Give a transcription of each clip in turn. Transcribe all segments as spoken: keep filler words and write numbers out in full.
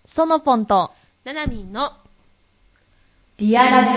ソノポンとナナミンのリアラジ。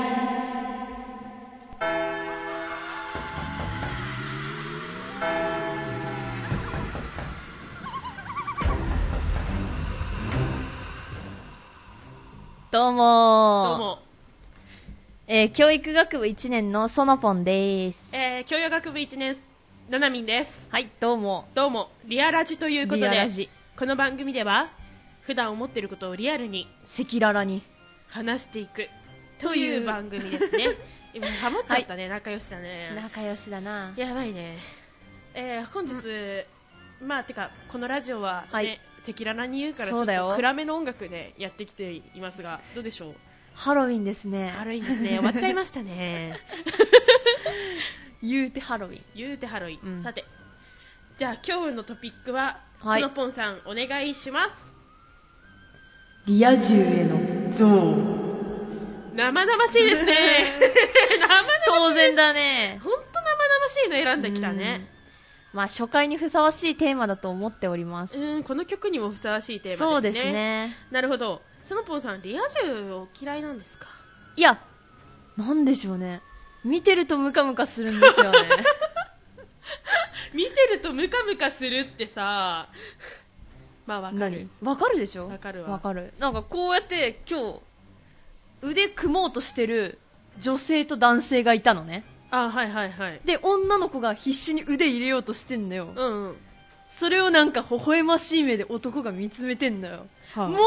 どうもー。 どうも、 えー、教育学部いちねんのソノポンです。 えー、教養学部いちねんナナミンです。 はい、どうも。 どうも、リアラジということリアでラジ。 この番組では普段思っていることをリアルに赤裸々に話していくといというう番組ですね。今ハモっちゃったね、仲良しだね。 仲良しだな。 やばいね。えー、本日、まあてかこのラジオはね、 はい、 赤裸々に言うからちょっそうだよと暗めの音楽でやってきていますが、どうでしょう。 ハロウィンですね。 ハロウィンですね。終わっちゃいましたね。 言うてハロウィン。 言うてハロウィン、 うん、 さてじゃあ今日のトピックは、 はい、 ソノポンさんお願いします。 リア充への憎悪。 生々しいですね。生々しい。 当然だね。 ほんと生々しいの選んできたね。 まあ初回にふさわしいテーマだと思っております。 うん、この曲にもふさわしいテーマですね。 そうですね。 なるほど。ソノポンさんリア充を嫌いなんですか。 いや、なんでしょうね、見てるとムカムカするんですよね。 見てるとムカムカするってさ、まあわかる。 わかるでしょ。 わかるわ。 わかる。なんかこうやって今日腕組もうとしてる女性と男性がいたのね。 あ、はいはいはい。 で女の子が必死に腕入れようとしてんのよ。 うんうん。 それをなんか微笑ましい目で男が見つめてんのよ、はあ、もう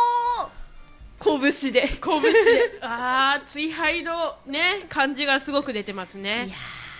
拳で拳であー、追敗のね感じがすごく出てますね。いやー、いや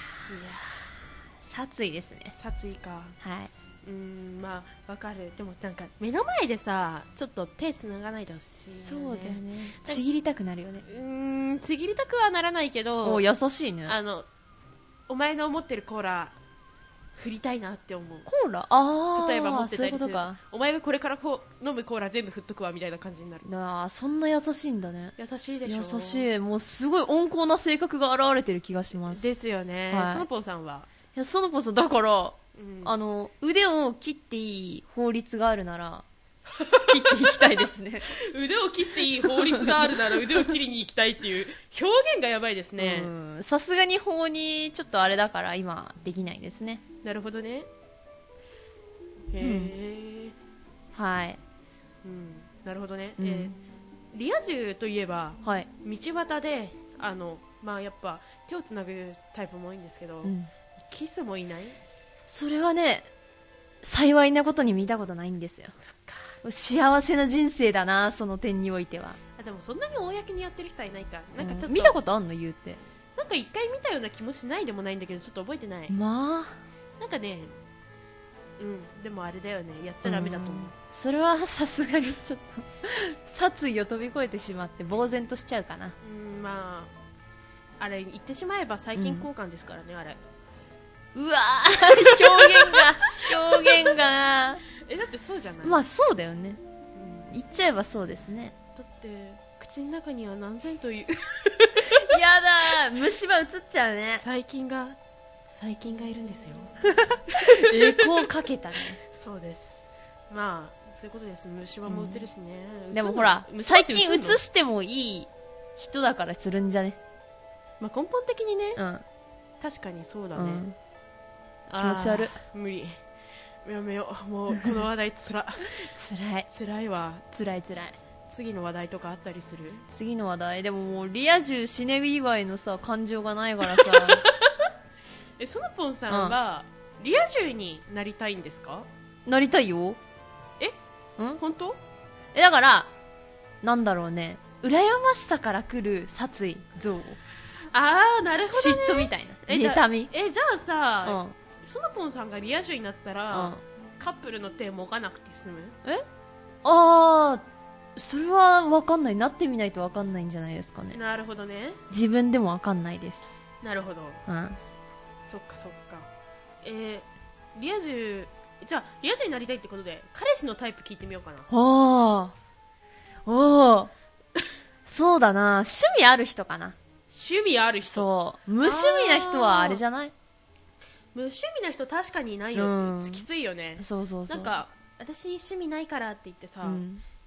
殺意ですね。 殺意か。 はい。 うーん、まあわかる。でもなんか目の前でさちょっと手繋がないでほしい、ね、 そうだよね。ちぎりたくなるよね。 うーん、ちぎりたくはならないけど、 お優しいね。 あのお前の持ってるコーラ振りたいなって思う。 コーラ、あ例えば持ってたりする。 そういうことか。 お前がこれからこう飲むコーラ全部振っとくわみたいな感じになる。 あ、そんな優しいんだね。 優しいでしょ。 優しい。もうすごい温厚な性格が現れてる気がします。 ですよね、はい、ソノポンさんは。 いや、ソノポンさんだから、 うん、 あの腕を切っていい法律があるなら切っていきたいですね。 腕を切っていい法律があるなら腕を切りに行きたいっていう表現がやばいですね。 さすがに法にちょっとあれだから今できないですね。 なるほどね。へえ、 うん、はい、 うん、なるほどね、 うん、 えー、リア充といえば、 はい、 道端であの、まあ、やっぱ手をつなぐタイプも多いんですけど、うん、キスもいない。 それはね、幸いなことに見たことないんですよ。そっか、幸せな人生だな、その点においては。 あ、でもそんなに公にやってる人はいないか。なんかちょっと、 うん、見たことあんの言うて。 なんか一回見たような気もしないでもないんだけど、ちょっと覚えてない。 まあなんかね、うん、でもあれだよね、やっちゃダメだと思う。うそれはさすがにちょっと殺意を飛び越えてしまって呆然としちゃうかな。 うん、まああれ言ってしまえば最近交換ですからね、うん、あれ。 うわー、表現が表現がえ、だってそうじゃない。 まあそうだよね、うん、言っちゃえばそうですね。 だって口の中には何千というやだ、虫歯映っちゃうね。 細菌が細菌がいるんですよ。 エコーかけたね。 そうです。まあそういうことです。虫歯も映るしね、 うん、でもほら最近映してもいい人だからするんじゃね。 まあ根本的にね、 うん、 確かにそうだね、うん、 気持ち悪い。 無理、やめよう、もうこの話題つらつらいつらいわ。 つらいつらい。 次の話題とかあったりする？ 次の話題でももうリア充死ね以外のさ感情がないからさえ、ソノポンさんは、うん、リア充になりたいんですか？ なりたいよ。 え、ん？本当？ え、だからなんだろうね、羨ましさから来る殺意、憎悪。 あー、なるほどね。 嫉妬みたいな、妬み。 え、じゃあさ、 うん、 ソノポンさんがリア充になったら、うん、カップルの手持かなくて済む？ え、あー、それは分かんない。なってみないと分かんないんじゃないですかね。 なるほどね。 自分でも分かんないです。 なるほど、 うん、 そっかそっか。えー、リア充、じゃあリア充になりたいってことで彼氏のタイプ聞いてみようかな。 おーおーそうだな、趣味ある人かな。 趣味ある人。 そう、無趣味な人はあれじゃない？ 無趣味な人確かにいないよ、うん、きついよね。 そうそうそう。 なんか私趣味ないからって言ってさ、うん、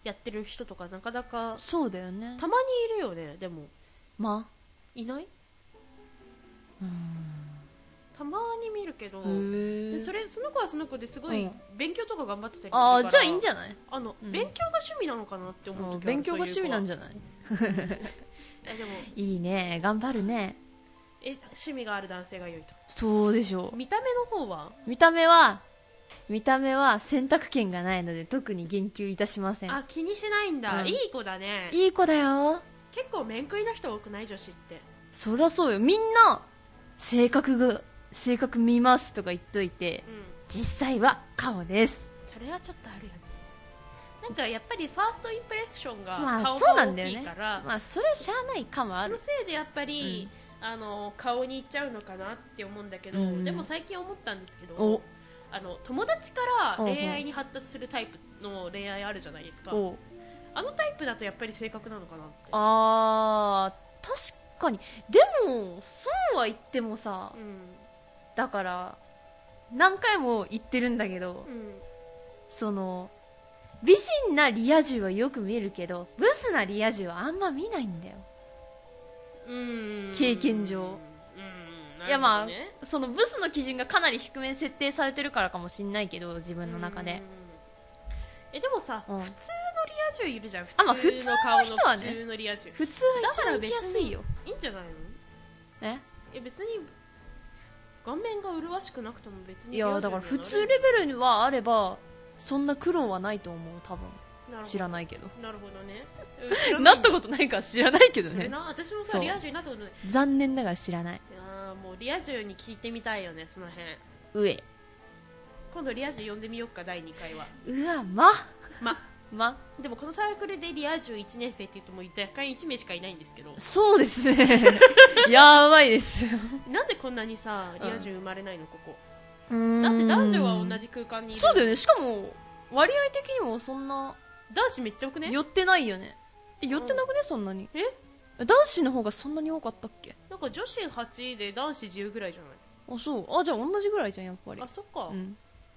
やってる人とかなかなかそうだよね。 たまにいるよね。でもまいない？ うーん。 たまに見るけど、 へーでそれその子はその子ですごいうん勉強とか頑張ってたりするあから、 あ、じゃあいいんじゃない？ あの、 うん勉強が趣味なのかなって思う時はある。 勉強が趣味なんじゃゃない？ えでもいいね、頑張るね。 え趣味がある男性が良いと。 そうでしょう。 見た目の方は見た目は、見た目は選択権がないので特に言及いたしません。 あ気にしないんだ、 うんいい子だね。 いい子だよ。 結構面食いな人多くない？女子って。 そりゃそうよ。みんな、性格が、性格見ますとか言っといて、 うん実際は顔です。 それはちょっとあるよね。なんかやっぱりファーストインプレッションがまあ顔そうなが大んだよねきいから、 まあそれはしゃあないかもあそのる。 せいでやっぱり、あの顔にいっちゃうのかなって思うんだけど、 うんでも最近思ったんですけど、 おあの友達から恋愛に発達するタイプの恋愛あるじゃないですか。 おあのタイプだとやっぱり性格なのかなって。 あー、確かに。でも、そうは言ってもさ、 うんだから、何回も言ってるんだけど、 うんその、美人なリア充はよく見るけど、ブスなリア充はあんま見ないんだよ。 うん経験上。 うんいやまあなるほどね、 そのブスの基準がかなり低めに設定されてるからかもしんないけど、自分の中で。 うんえでもさ、 うん普通のリア充いるじゃん。普あまあ通の顔の普通の人はね普通のリア充普通は一番行きやすいよ。 いいんじゃないの？ ええ別に顔面が麗しくなくても別にいや、だから普通レベルはあれば、そんな苦労はないと思う、多分。知らないけど。 なるほどね。うん知らないったとことないから知らないけどね。 それな、私もさそうリア充になったことない。い残念ながら知らない。 やーもうリア充に聞いてみたいよね、その辺。 上。 今度リア充呼んでみようか、だいにかいは。 うわ、ま。 まま。 でもこのサークルでリア充いちねん生って言うともう若干いち名しかいないんですけど、 そうですね。やばいですよ。 なんでこんなにさリア充生まれないのここ。 うーんだって男女は同じ空間にいる。 そうだよね。しかも、割合的にもそんな、 男子めっちゃ多くね。 寄ってないよね。え、寄ってなくね、そんなに。 え男子の方がそんなに多かったっけ？ なんか女子はちで男子じゅうぐらいじゃない？ あ、そう。あ、じゃあ同じぐらいじゃん、やっぱり。 あ、そっか。 うん。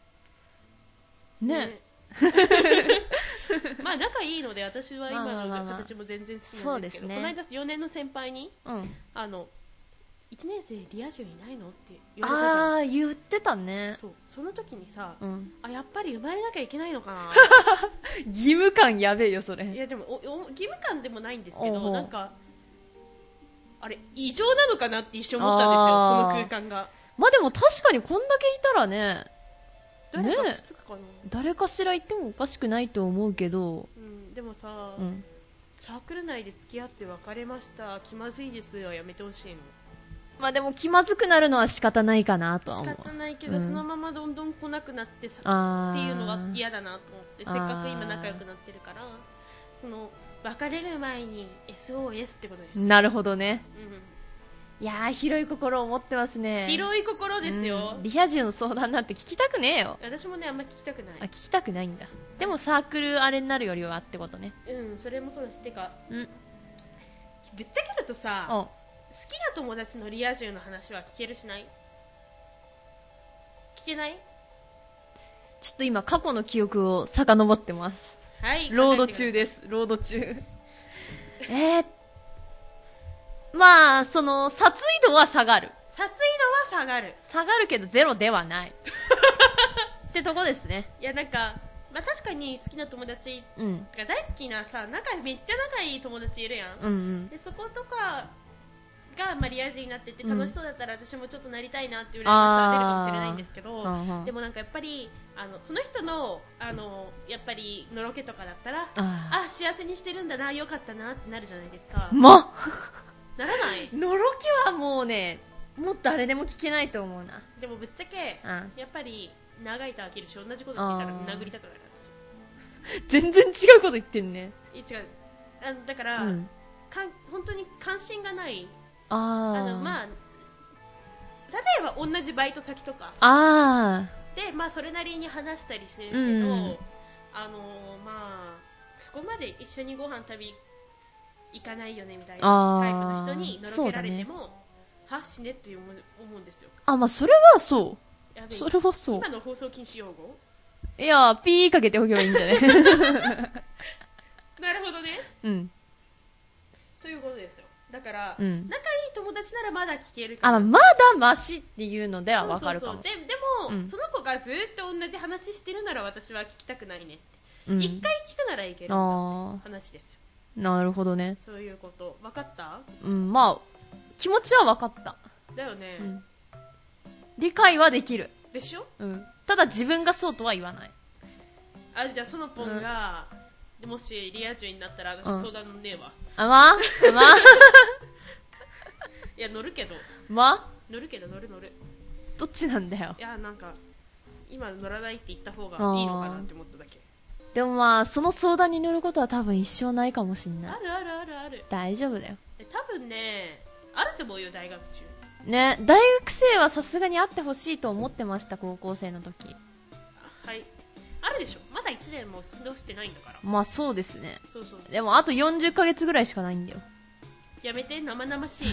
ねまあ仲いいので私は今のまあまあまあまあ形も全然好きそうんですねなですけど、この間よねんの先輩にうん。 あのいちねん生リア充いないのって言われたじゃん。 あー、言ってたね。 そうその時にさ、 うん。 あやっぱり生まれなきゃいけないのかな義務感やべえよ、そいれ。 やでもおお義務感でもないんですけおうおうど、なんかあれ異常なのかなって一瞬思ったんですよ、 あーこの空間が。 まあでも確かにこんだけいたらね、 誰かねくっつくかな、 誰かしらいてもおかしくないと思うけど、 うん、でもさ、 うん。 サークル内で付き合って別れました気まずいですよ、やめてほしいの。 まあでも気まずくなるのは仕方ないかなとは仕思う。 方ないけど、 うんそのままどんどん来なくなってさあーっていうのが嫌だなと思って、せっかく今仲良くなってるから、その別れる前に エスオーエス ってことです。 なるほどね。 ういやー、広い心を持ってますね。 ん、広い心ですよ、 うんリア充の相談なんて聞きたくねえよ。 私もねあんま聞きたくなあ、 い。 聞きたくないんだ。でもサークルあれになるよりはってことね。 うん、それもそうだし、てかうん。 ぶっちゃけるとさ、 お好きな友達のリア充の話は聞けるしない？聞けない？ ちょっと今過去の記憶を遡ってます。 はい、 ロード中です。ロード中。えー、まあ、その、殺意度は下がる。 殺意度は下がる。 下がるけどゼロではない。ってとこですね。 いやなんか、まあ、確かに好きな友達うん。 が大好きなさ、仲めっちゃ仲いい友達いるやん、 うんうん。 でそことかが、まあ、リア充になっててうん楽しそうだったら私もちょっとなりたいなっていう羨ましさが出るかもしれないんですけど、 うんうんでもなんかやっぱりあのその人のあのやっぱりのろけとかだったら、 ああ幸せにしてるんだな、よかったなってなるじゃないですか。 ー。まならない？ のろけはもうね、もっと誰でも聞けないと思うな。 でもぶっちゃけうん。 やっぱり長いと飽きるし、同じこと言ってたら殴りたくなる私。 全然違うこと言ってんね。 いや違うあだから、 うん。 かん本当に関心がないああー。 のまあ例えば同じバイト先とかあで、まあ、それなりに話したりしてるけど、 うんあのまあそこまで一緒にご飯食べ行かないよねみたいあーなタイプの人にのろけられても、は死ねって思う思うんですよ。 ー。あ、まあそれはそやべう。 えそれはそう今。の放送禁止用語。 いやー、ピーかけておけばいいんじゃないなるほどね。 うんということですよ。だから、 うん、 仲いい友達ならまだ聞けるけど、 あ、まだマシっていうのではわかるかも。 そうそうそう。で、でも、うん、その子がずっと同じ話してるなら私は聞きたくないねって。一、うん、回聞くならいける話ですよ。 なるほどね。 そういうこと。分かった？ うん、まあ気持ちは分かった。 だよね、うん。 理解はできる。 でしょ？ うん。ただ自分がそうとは言わない。 あ、じゃあそのポンが、うん、もしリア充になったら私相談乗んねえわ。 あ、まあまあいや乗るけど。 まあ乗るけど乗る乗る。 どっちなんだよ。 いやなんか今乗らないって言った方がいいのかなって思っただけ。 でもまあその相談に乗ることは多分一生ないかもしんない。 あるあるあるある。 大丈夫だよ。 多分ねあると思うよ大学中。 ね、大学生はさすがに会ってほしいと思ってました。高校生の時。 はい。あるでしょ。まだいちねんも過ごしてないんだから。 まあそうですね。 そうそうそう。 でもあとよんじゅっかげつぐらいしかないんだよ。 やめて、生々しい。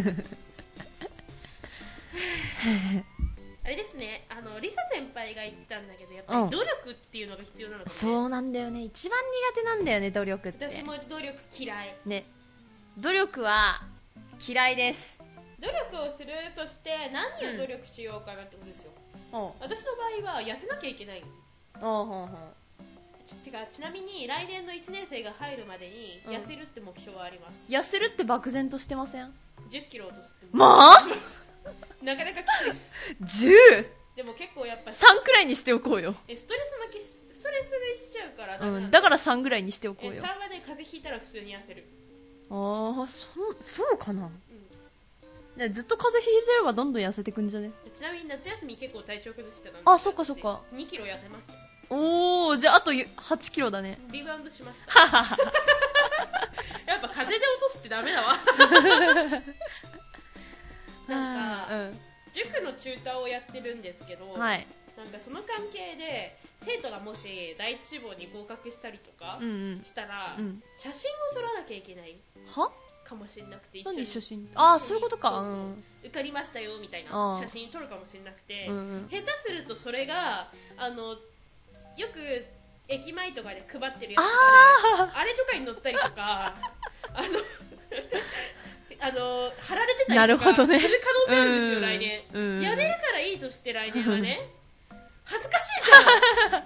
あれですね、あのリサ先輩が言ってたんだけど、やっぱり努力っていうのが必要なのかね、うん、 そうなんだよね。一番苦手なんだよね、努力って。 私も努力嫌いね。努力は嫌いです。 努力をするとして何を努力しようかなってことですよ、うん、私の場合は痩せなきゃいけない。 おうほうほう。 ち, てかちなみに来年のいちねん生が入るまでに痩せるって目標はあります、 うん、痩せるって漠然としてません？ じゅっキロ落とすってまあなかなかきついです。 じゅうでも結構やっぱさんくらいにしておこうよ。 えストレス負けしストレスがしちゃうからダメなんだ、 うん、だからさんぐらいにしておこうよ。 えさんはね風邪ひいたら普通に痩せる。 ああ、そそうかな、うん、ずっと風邪ひいてればどんどん痩せてくんじゃね。 ちなみに夏休み結構体調崩してたんで、 あ、そっかそっか。 にキロ痩せました。 おお、じゃああとはちキロだね。 リバウンドしましたやっぱ風邪で落とすってダメだわなんか、うん、塾のチューターをやってるんですけど、はい、なんかその関係で生徒がもし第一志望に合格したりとかしたら、うんうん、写真を撮らなきゃいけないはかもしれなくて、 一緒に写真、ああそういうことか、そうそう、うん、 受かりましたよみたいな写真撮るかもしれなくて、うんうん、下手するとそれがあのよく駅前とかで配ってるやつあ, あれとかに載ったりとかあのあの貼られてたりとかする可能性あるんですよ、来年、うん、やめるからいいとして来年はね恥ずかしいじゃん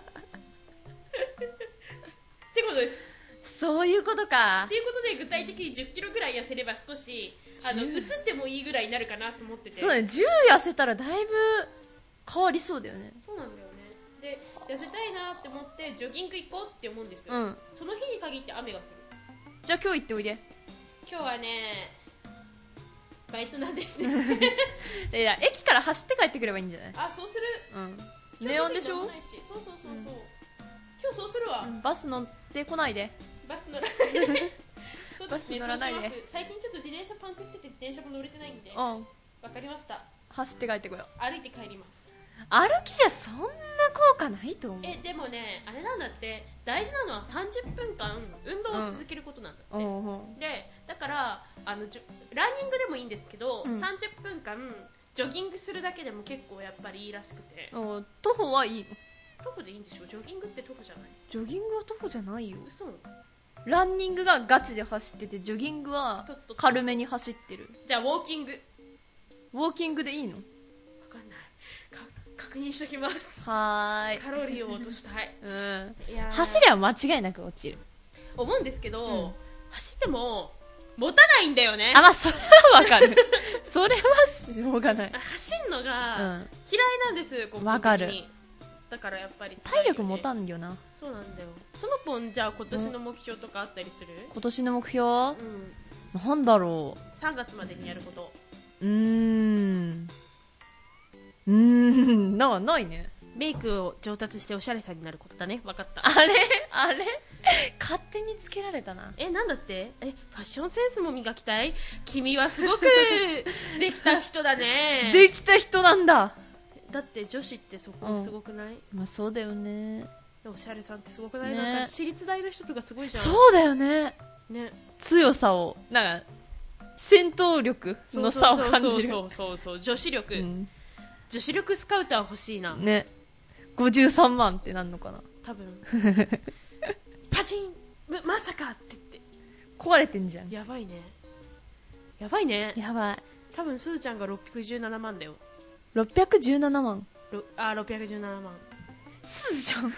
ってことです。 そういうことか。 ということで具体的にじゅっキロぐらい痩せれば少しあの映ってもいいぐらいになるかなと思ってて。 そうね、じゅう痩せたらだいぶ変わりそうだよね。 そうなんだよね。で痩せたいなって思ってジョギング行こうって思うんですよ、うん、その日に限って雨が降る。 じゃあ今日行っておいで。今日はねバイトなんですねいや駅から走って帰ってくればいいんじゃない？ あ、そうする、うん、 ネオンでしょ。 そうそうそうそう、うん、今日そうするわ、うん、 バス乗ってこないで。 バス乗らないでそうですね、 バス乗らないで。 最近ちょっと自転車パンクしてて自転車も乗れてないんで、うん、わかりました。 走って帰ってこよう。 歩いて帰ります。 歩きじゃそんな効果ないと思う。 えでもねあれなんだって、大事なのはさんじゅっぷんかん運動を続けることなんだって、うん、でだからあのじランニングでもいいんですけど、うん、さんじゅっぷんかんジョギングするだけでも結構やっぱりいいらしくて。 徒歩はいいの？ 徒歩でいいんでしょ。ジョギングって徒歩じゃない？ ジョギングは徒歩じゃないよ。 嘘。 ランニングがガチで走っててジョギングは軽めに走ってる。 じゃあウォーキング。 ウォーキングでいいの？ 分かんない。確認しときます。 はーい。 カロリーを落としたい。 うん。いや走りは間違いなく落ちる。 思うんですけど、うん、走っても持たないんだよね。 あ、まあそれはわかる。それはしょうがない。 走るのが嫌いなんです。わ、 うん、かる。 だからやっぱり、ね、 体力持たんよな。 そうなんだよ。そのポンじゃあ今年の目標とかあったりする？ 今年の目標？うん。なんだろう。 さんがつまでにやること。 うーん。うーん、な、ないね。 メイクを上達しておしゃれさんになることだね。分かった。 あれあれ勝手につけられたな。 え、なんだって？え、ファッションセンスも磨きたい？君はすごくできた人だね。 できた人なんだ。 だって女子ってそこすごくない？ うん、まあそうだよね。 おしゃれさんってすごくない？ね、なんか私立大の人とかすごいじゃん。 そうだよね。 ね。 強さを、なんか、戦闘力の差を感じる。 そうそうそうそう、女子力。うん、女子力スカウター欲しいな。 ね。ごじゅうさんまんってなんのかな。 多分。パチンままさかって言って壊れてんじゃん。 やばいねやばいねやばい。 多分すずちゃんがろっぴゃくじゅうななまんだよ。 ろっぴゃくじゅうななまん。 ろあろっぴゃくじゅうななまんすずちゃん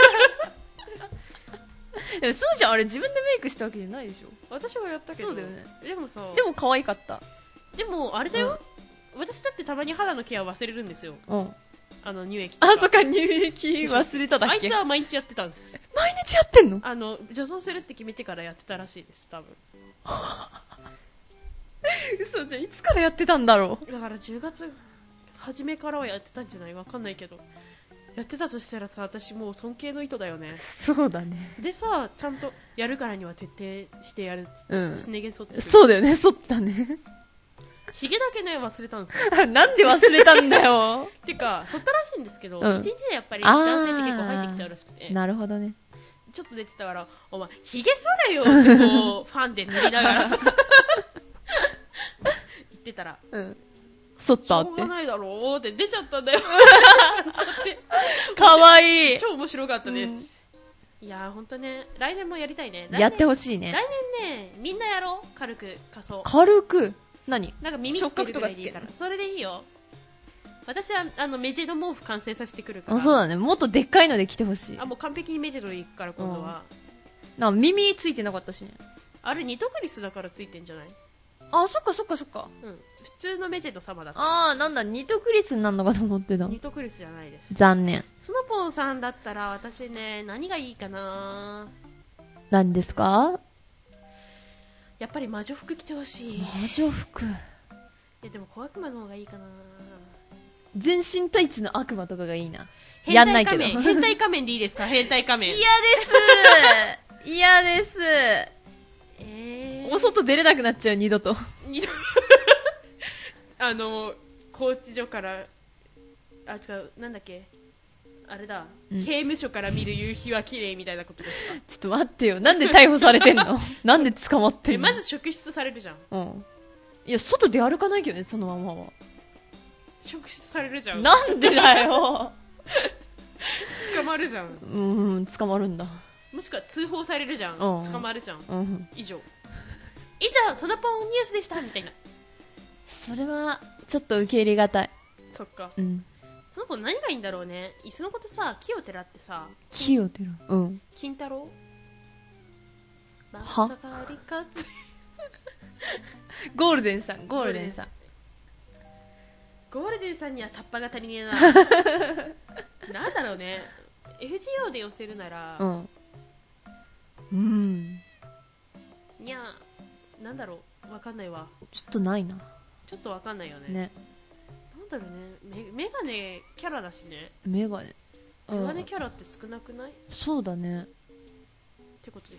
でもすずちゃんあれ自分でメイクしたわけじゃないでしょ。 私はやったけど。 そうだよね。 でもさでも可愛かった。 でもあれだよ、うん、私だってたまに肌のケア忘れるんですよ。 うん。 あの乳液とか。 あ、そっか、乳液忘れただっけ。 あいつは毎日やってたんです。 毎日やってんの？ あの女装するって決めてからやってたらしいです多分嘘じゃん。いつからやってたんだろう。 だからじゅうがつ初めからはやってたんじゃない？わかんないけどやってたとしたらさ、私もう尊敬の意図だよね。 そうだね。 でさ、ちゃんとやるからには徹底してやるっつって、うん、すね毛剃ってる。 そうだよね、剃ったね。 ひげだけね忘れたんですよなんで忘れたんだよてか剃ったらしいんですけど、 うん、 いちにちでやっぱり男性って結構入ってきちゃうらしくて。 なるほどね。 ちょっと出てたからお前ひげ剃れよってこうファンで塗りながらさ言ってたら、 うん、剃ったってしょうがないだろうって出ちゃったんだよかわいい。 超面白かったです、うん、いやーほんとね来年もやりたいね。 やってほしいね。 来年ねみんなやろう。軽く仮装。 軽く何？ なんか耳つけるぐらいでいいからそれでいいよ。私はあのメジェド毛布完成させてくるから。 あ、そうだね。もっとでっかいので来てほしい。 あ、もう完璧にメジェドで行くから今度は、 うん、なんか耳ついてなかったしね。 あれニトクリスだからついてんじゃない？ あ、そっかそっかそっか、 うん、普通のメジェド様だった。 あー、なんだニトクリスになるのかと思ってた。 ニトクリスじゃないです。 残念。 スノポンさんだったら私ね何がいいかな。 何ですか？ やっぱり魔女服着てほしい。 魔女服。 いやでも小悪魔の方がいいかな。 全身タイツの悪魔とかがいいな。やんないけど。 変態仮面でいいですか？変態仮面。 嫌です嫌です。 えー、 お外出れなくなっちゃう、二度と。 二度あの拘置所からあ違うなんだっけあれだ、うん、刑務所から見る夕日は綺麗みたいなことですか？ ちょっと待ってよ。なんで逮捕されてんの？なんで捕まってんの？ まず職質されるじゃん。 うん。いや外出歩かないけどね、そのままは。 職質されるじゃん。 なんでだよ捕まるじゃん。 うん、捕まるんだ。 もしくは通報されるじゃん、 うん、 捕まるじゃん、 うん、 以上以上そのポンニュースでしたみたいな。 それはちょっと受け入れがたい。 そっか、 うん、 その子何がいいんだろうね。いっそのことさ木をてらってさ。 木をてら、うん、 金太郎はまさかりかつゴールデンさんゴールデンさんゴールデンさんにはタッパが足りねえななんだろうね。 エフジーオー で寄せるならうん、うん、 にゃーなんだろうわかんないわ。 ちょっとないな。 ちょっとわかんないよね。 ね、 なんだろうね。メガネキャラだしね。 メガネ、 メガネキャラって少なくない？ そうだねってことです。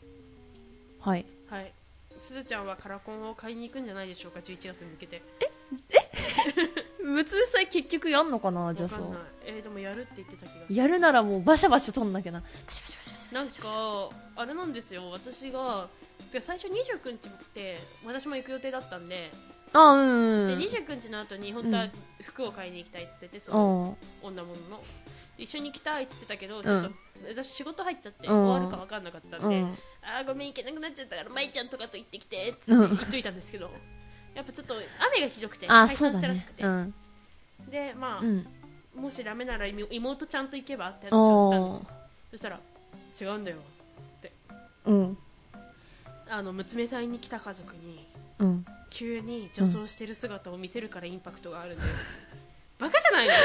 はいはい。すずちゃんはカラコンを買いに行くんじゃないでしょうか、じゅういちがつに向けて。 ええむつさえ結局やんのかな。じゃあそう、 えー、でもやるって言ってた気がする。 やるならもうバシャバシャ取んなきゃな。バシャバシャバシャバシャ。 なんかあれなんですよ。私が最初にじゅうくにちって私も行く予定だったんで、 あ、うん、 でにじゅうくにちの後に本当は服を買いに行きたいって言ってて、その女物の一緒に行きたいって言ってたけど、ちょっと私仕事入っちゃって終わるか分かんなかったんで、うん、あーごめん行けなくなっちゃったから舞ちゃんとかと行ってきてって言っといたんですけど、やっぱちょっと雨がひどくて解散したらしくて、ね、うん、でまあ、うん、もしダメなら妹ちゃんと行けばって話をしたんですよ。そしたら違うんだよって、うん、あの娘さんに来た家族に、うん、急に女装してる姿を見せるからインパクトがあるんだよ、うん、バカじゃないの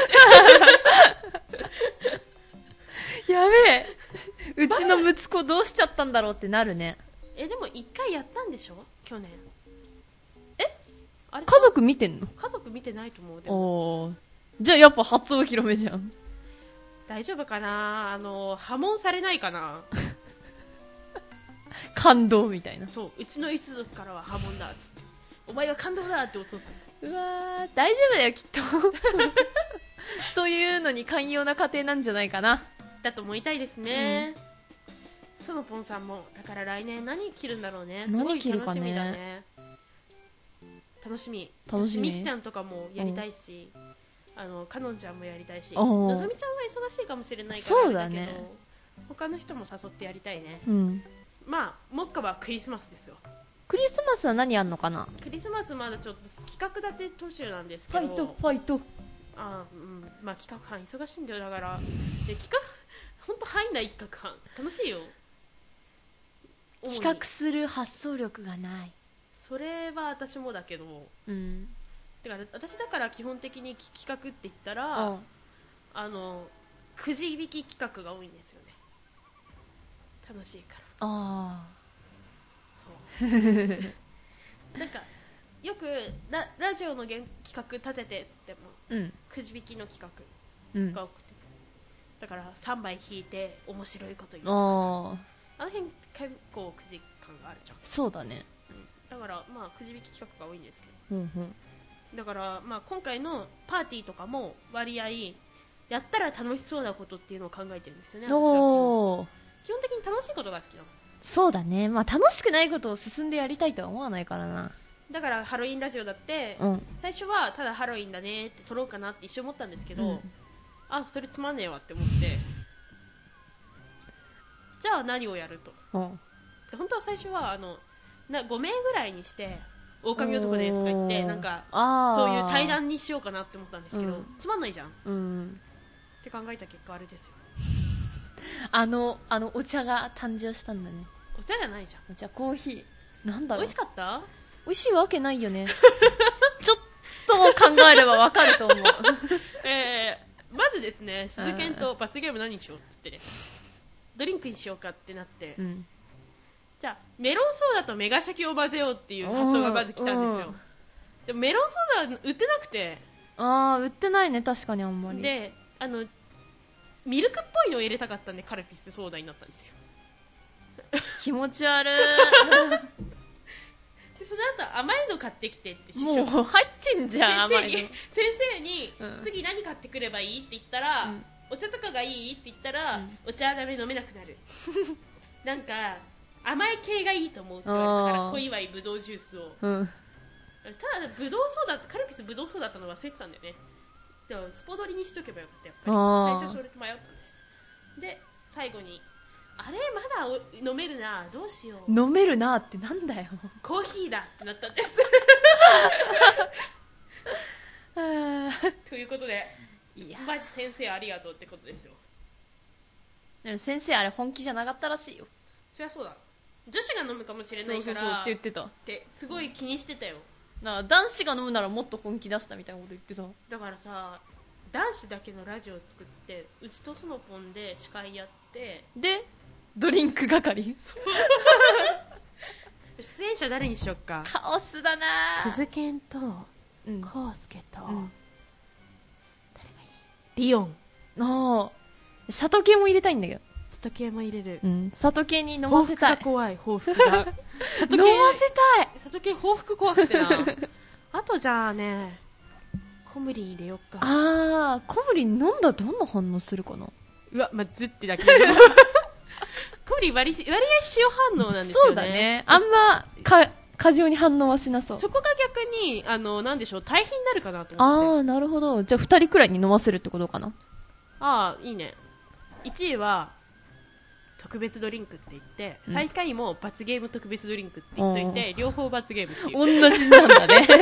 やべえ、うちの息子どうしちゃったんだろうってなるね。 えでも一回やったんでしょ去年。 えあれ家族見てんの？ 家族見てないと思う。でもおじゃあやっぱ初お披露目じゃん。 大丈夫かな。あの破門されないかな感動みたいな。 そう、うちの一族からは破門だっつって、お前は感動だってお父さん。 うわー大丈夫だよきっとそういうのに寛容な家庭なんじゃないかな。 だと思いたいですね、うん、そのポンさんもだから来年何着るんだろうね。すごい楽しみだね。楽しみ楽しみ。みきちゃんとかもやりたいし、うん、あのかのんちゃんもやりたいし、のぞみちゃんは忙しいかもしれないからあれだけど、そうだね、他の人も誘ってやりたいね、 うん、 まあ目下はクリスマスですよ。 クリスマスは何やんのかな。 クリスマスまだちょっと企画立て途中なんですけど、 ファイトファイト。 あ、うん、まあ企画班忙しいんだよ。だからで企画本当入んない企画班楽しいよ。 企画する発想力がない。 それは私もだけど、うん、だから私だから基本的に企画って言ったら、うん、あのくじ引き企画が多いんですよね。楽しいから。ああそうなんかよく ラ, ラジオの企画立ててっつっても、うん、くじ引きの企画が多くて、うん、だからさんばい引いて面白いこと言うとかさ、あの辺結構くじ感があるじゃん。 そうだね、 うん、だからまあくじ引き企画が多いんですけど、うんうん、だからまあ今回のパーティーとかも割合やったら楽しそうなことっていうのを考えてるんですよね。私は基本的に楽しいことが好きなの。 そうだね、まあ楽しくないことを進んでやりたいとは思わないからな。 だからハロウィンラジオだって、うん、最初はただハロウィンだねって撮ろうかなって一瞬思ったんですけど、うん、あ、それつまんねえわって思ってじゃあ何をやると、うん、本当は最初はあのなごめいぐらいにして狼男ですとか言ってなんかそういう対談にしようかなって思ったんですけど、うん、つまんないじゃん、うん、って考えた結果あれですよ。 あのあのお茶が誕生したんだね。 お茶じゃないじゃん。 お茶コーヒーなんだろう。 美味しかった？ 美味しいわけないよねちょっと考えればわかると思うえー、まずですね、鈴研と罰ゲーム何にしようっつってね、ドリンクにしようかってなって、うん、じゃあメロンソーダとメガシャキを混ぜようっていう発想がまず来たんですよ。でもメロンソーダ売ってなくて、 あー売ってないね、確かにあんまり。 であのミルクっぽいのを入れたかったんでカルピスソーダになったんですよ気持ち悪いでその後甘いの買ってきてってもう入ってんじゃん。 先生に、先生に、うん、次何買ってくればいいって言ったら、うん、お茶とかがいいって言ったら、うん、お茶はダメ飲めなくなるなんか甘い系がいいと思うって言われたから小祝いぶどうジュースを、うん、ただぶどうソーダカルピスぶどうソーダだったの忘れてたんだよね。でもスポドリにしとけばよかった。やっぱり最初それと迷ったんです。で最後にあれまだ飲めるな、どうしよう。 飲めるなってなんだよ。 コーヒーだってなったんですということで、いやマジ先生ありがとうってことですよ。 でも先生あれ本気じゃなかったらしいよ。 そりゃそうだ、女子が飲むかもしれないから。そうそうそうって言ってたってすごい気にしてたよ。 な男子が飲むならもっと本気出したみたいなこと言ってた。 だからさ、男子だけのラジオを作ってうちとスノポンで司会やってでドリンク係出演者誰にしよっか。 カオスだな。 鈴賢とコウスケと、うん、誰がいい？リオン。 ああ、里系も入れたいんだけど。 里系も入れる、 うん、里系に飲ませたい。 報復が怖い。報復が飲ませたい。 里系報復怖くてなあとじゃあねコムリン入れよっか。 ああ、コムリン飲んだらどんな反応するかな。 うわ、まあ、ずってだけコムリン割り、割合塩反応なんですよね。 そうだね、あんまか過剰に反応はしなそう。 そこが逆にあのなんでしょう、対比になるかなと思って。 ああ、なるほど。じゃあふたりくらいに飲ませるってことかな。 ああ、いいね。いちいは特別ドリンクって言って、うん、最下位も罰ゲーム特別ドリンクって言っといて、両方罰ゲームっていう。 同じなんだね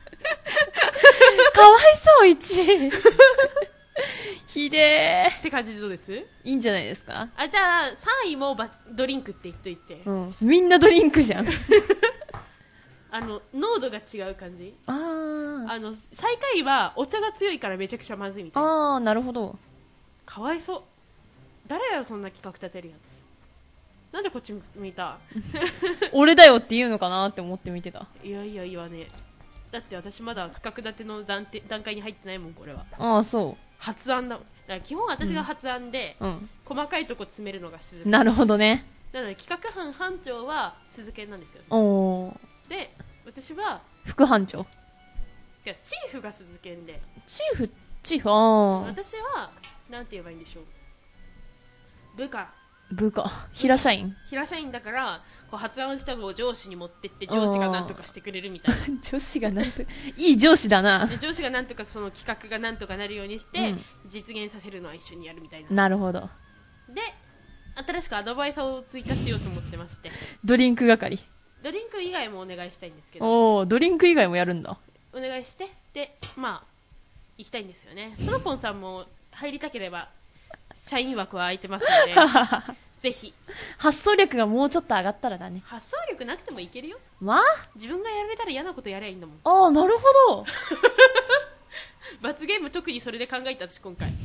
かわいそう。いちいひでーって感じでどうです？ いいんじゃないですか。 あ、じゃあさんいもバドリンクって言っといて、 うん、みんなドリンクじゃんあの濃度が違う感じ。ああの最下位はお茶が強いからめちゃくちゃまずいみたいな。 ああ、なるほど。 かわいそう。誰だよそんな企画立てるやつ。なんでこっち向いた俺だよって言うのかなって思って見てた。 いやいや言わねえ。だって私まだ企画立ての段段階に入ってないもんこれは。 ああ、そう。 発案だもん。だから基本私が発案で、うん、細かいとこ詰めるのが鈴研。 なるほどね。 なので企画班班長は鈴研なんですよ。おで私は副班長。 いやチーフが鈴研で。 チーフチーフ。ああ。 私はなんて言えばいいんでしょう。部下。 部下。平社員。 平社員だからこう発案したのを上司に持ってって上司がなんとかしてくれるみたいな上司がなんといい上司だな。 で上司がなんとかその企画がなんとかなるようにして、うん、実現させるのは一緒にやるみたいな。 なるほど。 で新しくアドバイザーを追加しようと思ってまして。 ドリンク係。 ドリンク以外もお願いしたいんですけど。 おー、ドリンク以外もやるんだ。 お願いして、で、まあ、行きたいんですよね。ソロポンさんも入りたければ、社員枠は空いてますので、ぜひ。 発想力がもうちょっと上がったらだね。 発想力なくてもいけるよ。 まあ自分がやられたら嫌なことやりゃいいんだもん。 ああ、なるほど。 罰ゲーム特にそれで考えた私今回。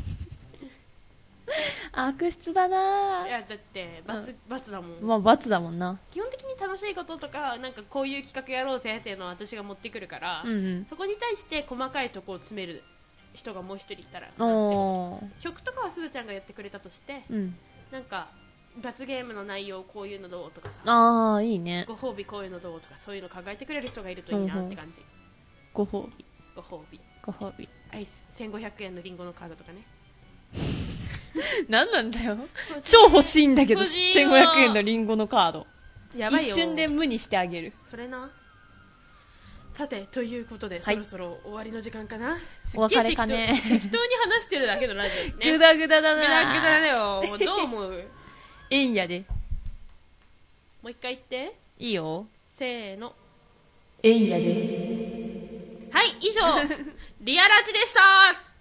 悪質だな。 いやだって罰、うん、罰だもん。 まあ罰だもんな。 基本的に楽しいこととかなんかこういう企画やろうぜっていうのは私が持ってくるから、 うんうん、 そこに対して細かいとこを詰める人がもう一人いたら。曲とかはすずちゃんがやってくれたとして、 うん、 なんか罰ゲームの内容こういうのどうとかさ、 ああいいね。 ご褒美こういうのどうとかそういうの考えてくれる人がいるといいなって感じ。 ご褒美ご褒美ご褒美。 アイスせんごひゃくえんのリンゴのカードとかね。 何なんだよ。超欲しいんだけど、せんごひゃくえんのリンゴのカード。 やばいよ。 一瞬で無にしてあげる。 それな。さて、ということで、はい、そろそろ終わりの時間かな。 お別れかね。 適当に話してるだけのラジオですね。 グダグダだな。 グダグダだよ。もうどう思う？ えんやで。 もう一回言って。 いいよ。 せーの。 えんやで。 はい、以上、リアラジでした。